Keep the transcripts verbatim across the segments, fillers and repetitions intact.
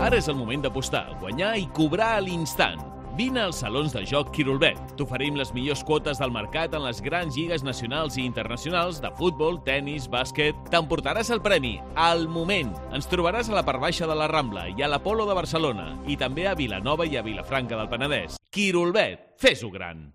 Ara és el moment d'apostar, guanyar i cobrar a l'instant. Vine als salons de joc Quirolbet. T'oferim les millors quotes del mercat en les grans lligues nacionals i internacionals de futbol, tennis, bàsquet. T'emportaràs el premi al moment. Ens trobaràs a la part baixa de la Rambla i a l'Apolo de Barcelona i també a Vilanova i a Vilafranca del Penedès. Quirolbet, fes-ho gran.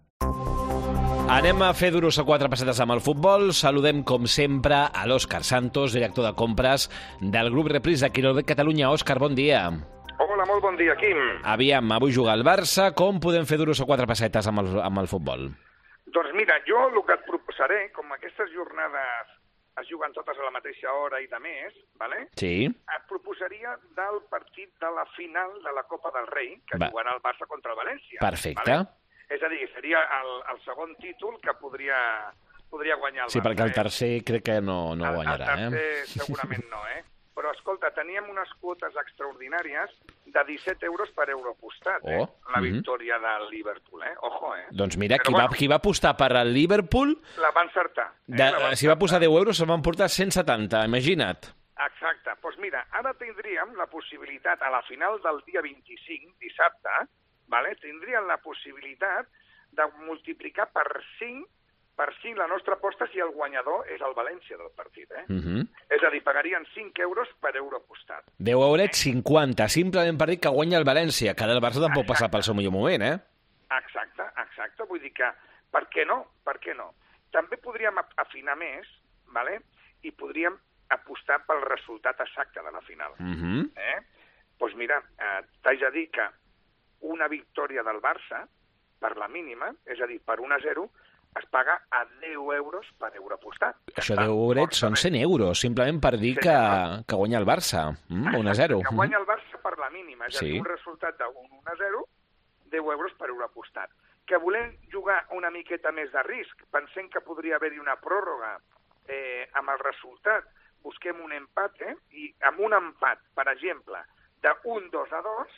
Anem a fer duros a quatre pessetes amb el futbol. Saludem, com sempre, a l'Òscar Santos, director de compres del grup Repris de Quirolbet Catalunya. Òscar, bon dia. Hola, molt bon dia, Quim. Aviam, avui juga el Barça. Com podem fer duros a quatre pessetes amb el, amb el futbol? Doncs mira, jo el que et proposaré, com aquestes jornades es juguen totes a la mateixa hora i de més, ¿vale? Sí. Et proposaria del partit de la final de la Copa del Rei, que Va. jugarà el Barça contra el València. Perfecte. ¿vale? És a dir, seria el, el segon títol que podria, podria guanyar el sí, Barça. Sí, perquè el tercer eh? crec que no, no el, guanyarà. El tercer eh? segurament no, eh? Però, escolta, teníem unes quotes extraordinàries de disset euros per euro apostat, eh? Oh. La mm-hmm. victòria del Liverpool, eh? Ojo, eh? Doncs mira, Però, qui, bueno, va, qui va apostar per al Liverpool... La va encertar. Eh? De, la va si va posar deu euros, se'n van portar cent setanta, imagina't. Exacte. Doncs pues mira, ara tindríem la possibilitat, a la final del dia vint-i-cinc, dissabte, vale? Tindríem la possibilitat de multiplicar per cinc per cinc la nostra aposta si el guanyador és el València del partit. Eh? Uh-huh. És a dir, pagarien cinc euros per euro apostat. deu eurets cinquanta, simplement per dir que guanya el València, que ara el Barça tampoc passa pel seu millor moment, eh? Exacte, exacte. Vull dir que, per què no? Per què no? També podríem afinar més, ¿vale? I podríem apostar pel resultat exacte de la final. Uh-huh. Eh? Doncs mira, eh, t'haig de dir que una victòria del Barça, per la mínima, és a dir, per un a zero, es paga a deu euros per euro apostat. Això deu eurets són cent euros, simplement per dir que, que guanya el Barça, mm, un a zero. Que guanya el Barça per la mínima, és sí. a dir, un resultat d'un un a zero, deu euros per euro apostat. Que volem jugar una miqueta més de risc, pensem que podria haver-hi una pròrroga eh, amb el resultat, busquem un empat, eh? I amb un empat, per exemple, d'un dos a dos,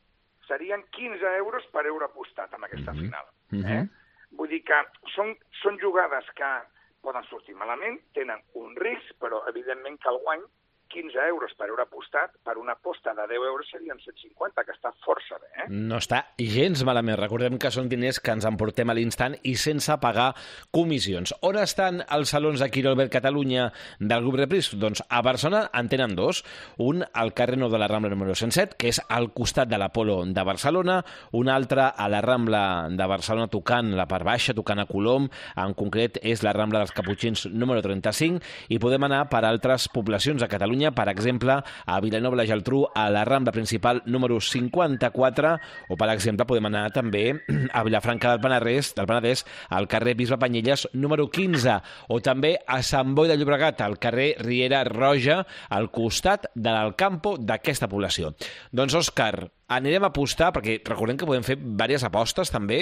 serien quinze euros per euro apostat en aquesta mm-hmm. final. Mm-hmm. Eh? Vull dir que són, són jugades que poden sortir malament, tenen un risc, però evidentment que el guany, quinze euros per euro apostat, per una aposta de deu euros serien cent cinquanta, que està força bé, eh? No està gens malament. Recordem que són diners que ens emportem a l'instant i sense pagar comissions. On estan els salons de Quirolbet Catalunya del grup Repris? Doncs a Barcelona en tenen dos. Un al carrer Nou de la Rambla número cent set, que és al costat de l'Apolo de Barcelona. Un altre a la Rambla de Barcelona, tocant la part baixa, tocant a Colom. En concret és la Rambla dels Caputxins número trenta-cinc. I podem anar per altres poblacions de Catalunya, per exemple, a Vilanova i la Geltrú, a la Rambla principal número cinquanta-quatre, o, per exemple, podem anar també a Vilafranca del Penedès, del Penedès al carrer Bisbe Panyelles número quinze, o també a Sant Boi de Llobregat, al carrer Riera Roja, al costat de l'Alcampo d'aquesta població. Doncs, Òscar, anirem a apostar, perquè recordem que podem fer diverses apostes també,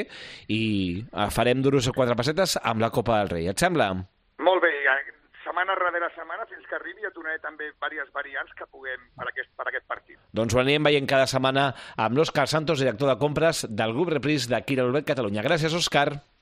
i farem duros a quatre pessetes amb la Copa del Rei. Et sembla? Molt bé, setmana darrere setmana fins que arribi, ja donaré també diverses variants que puguem per aquest, per aquest partit. Doncs ho anirem veient cada setmana amb l'Òscar Santos, director de compres del grup Repris de Quirolbet Catalunya. Gràcies, Òscar.